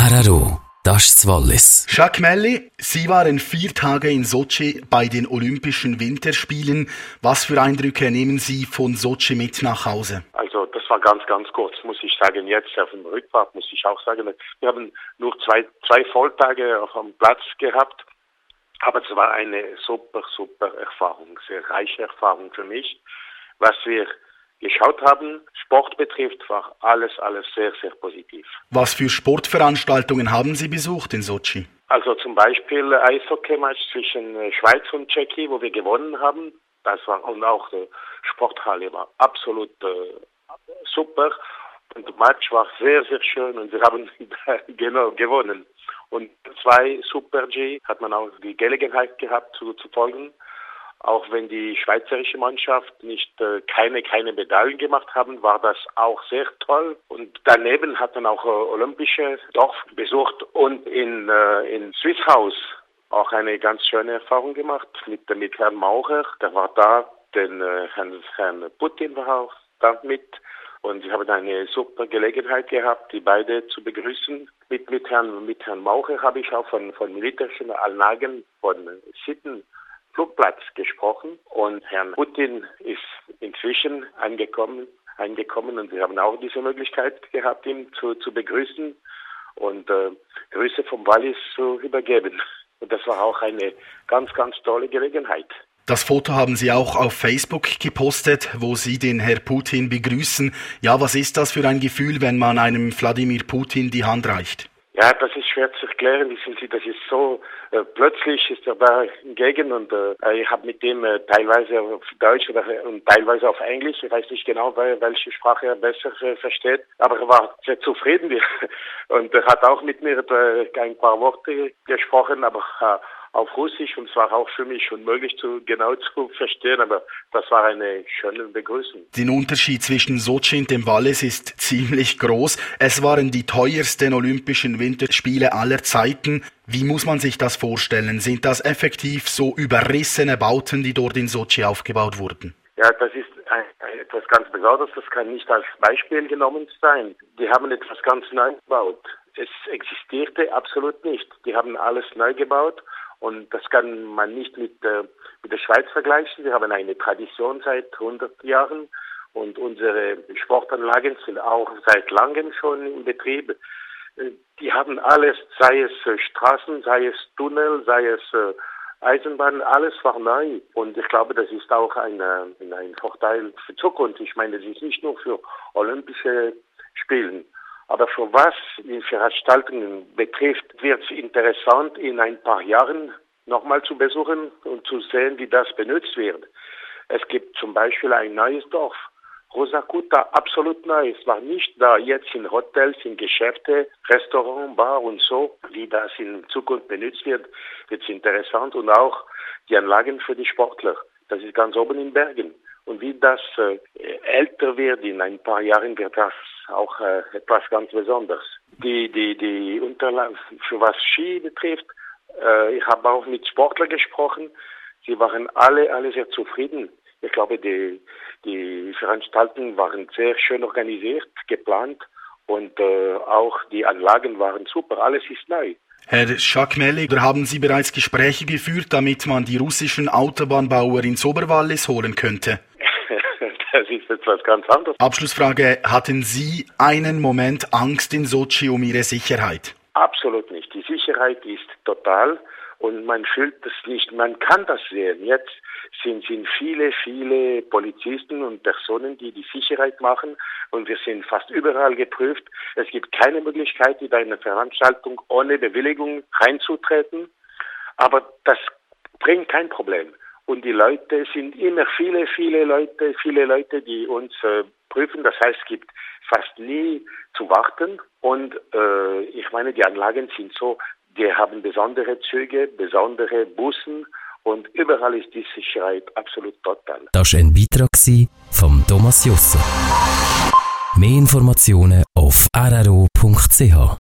RRO, das ist das Wallis. Jacques Melli, Sie waren 4 Tage in Sotschi bei den Olympischen Winterspielen. Was für Eindrücke nehmen Sie von Sotschi mit nach Hause? Also das war ganz kurz, muss ich sagen. Jetzt auf dem Rückfahrt muss ich auch sagen, wir haben nur zwei Volltage auf dem Platz gehabt. Aber es war eine super Erfahrung, sehr reiche Erfahrung für mich. Was wir geschaut haben, Sport betrifft, war alles sehr positiv. Was für Sportveranstaltungen haben Sie besucht in Sotschi? Also zum Beispiel Eishockey-Match zwischen Schweiz und Tschechien, wo wir gewonnen haben. Und auch die Sporthalle war absolut super. Und das Match war sehr schön und wir haben genau gewonnen. Und 2 Super-G hat man auch die Gelegenheit gehabt zu folgen. Auch wenn die schweizerische Mannschaft nicht keine Medaillen gemacht haben, war das auch sehr toll. Und daneben hat man auch olympische Dorf besucht und in Swiss House auch eine ganz schöne Erfahrung gemacht mit Herrn Maurer. Der war da, den Herrn Putin war auch da mit. Und ich habe eine super Gelegenheit gehabt, die beide zu begrüßen. Mit Herrn Maurer habe ich auch von militärischen Anlagen von Sitten Flugplatz gesprochen und Herrn Putin ist inzwischen angekommen und wir haben auch diese Möglichkeit gehabt, ihn zu begrüßen und Grüße vom Wallis zu übergeben. Und das war auch eine ganz tolle Gelegenheit. Das Foto haben Sie auch auf Facebook gepostet, wo Sie den Herrn Putin begrüßen. Ja, was ist das für ein Gefühl, wenn man einem Wladimir Putin die Hand reicht? Ja, das ist schwer zu erklären. Wissen Sie, das ist so, plötzlich ist er da hingegen und ich habe mit dem teilweise auf Deutsch und teilweise auf Englisch, ich weiß nicht genau, welche Sprache er besser versteht, aber er war sehr zufrieden und er hat auch mit mir ein paar Worte gesprochen, aber auf Russisch, und es war auch für mich unmöglich genau zu verstehen, aber das war eine schöne Begrüßung. Der Unterschied zwischen Sotschi und dem Wallis ist ziemlich groß. Es waren die teuersten Olympischen Winterspiele aller Zeiten. Wie muss man sich das vorstellen? Sind das effektiv so überrissene Bauten, die dort in Sotschi aufgebaut wurden? Ja, das ist etwas ganz Besonderes. Das kann nicht als Beispiel genommen sein. Die haben etwas ganz neu gebaut. Es existierte absolut nicht. Die haben alles neu gebaut. Und das kann man nicht mit der Schweiz vergleichen. Wir haben eine Tradition seit 100 Jahren und unsere Sportanlagen sind auch seit langem schon in Betrieb. Die haben alles, sei es Straßen, sei es Tunnel, sei es Eisenbahn, alles war neu. Und ich glaube, das ist auch ein Vorteil für Zukunft. Ich meine, das ist nicht nur für Olympische Spiele. Aber für was die Veranstaltungen betrifft, wird es interessant, in ein paar Jahren nochmal zu besuchen und zu sehen, wie das benutzt wird. Es gibt zum Beispiel ein neues Dorf, Rosa Kuta, absolut neu. Es war nicht da jetzt in Hotels, in Geschäfte, Restaurants, Bar und so. Wie das in Zukunft benutzt wird, wird es interessant. Und auch die Anlagen für die Sportler. Das ist ganz oben in Bergen. Und wie das älter wird, in ein paar Jahren wird das auch etwas ganz Besonderes. Die Unterlagen, für was Ski betrifft, ich habe auch mit Sportlern gesprochen. Sie waren alle sehr zufrieden. Ich glaube, die Veranstaltungen waren sehr schön organisiert, geplant und auch die Anlagen waren super. Alles ist neu. Herr Jacques Melli, haben Sie bereits Gespräche geführt, damit man die russischen Autobahnbauer ins Oberwallis holen könnte? Das ist etwas ganz anderes. Abschlussfrage, hatten Sie einen Moment Angst in Sotschi um Ihre Sicherheit? Absolut nicht. Die Sicherheit ist total und man fühlt es nicht. Man kann das sehen. Jetzt sind viele Polizisten und Personen, die Sicherheit machen und wir sind fast überall geprüft. Es gibt keine Möglichkeit, in eine Veranstaltung ohne Bewilligung reinzutreten, aber das bringt kein Problem. Und die Leute sind immer viele Leute, die uns prüfen. Das heißt, es gibt fast nie zu warten. Und ich meine, die Anlagen sind so, die haben besondere Züge, besondere Bussen und überall ist die Sicherheit absolut total. Das war ein Beitrag von Thomas Jusser. Mehr Informationen auf rro.ch.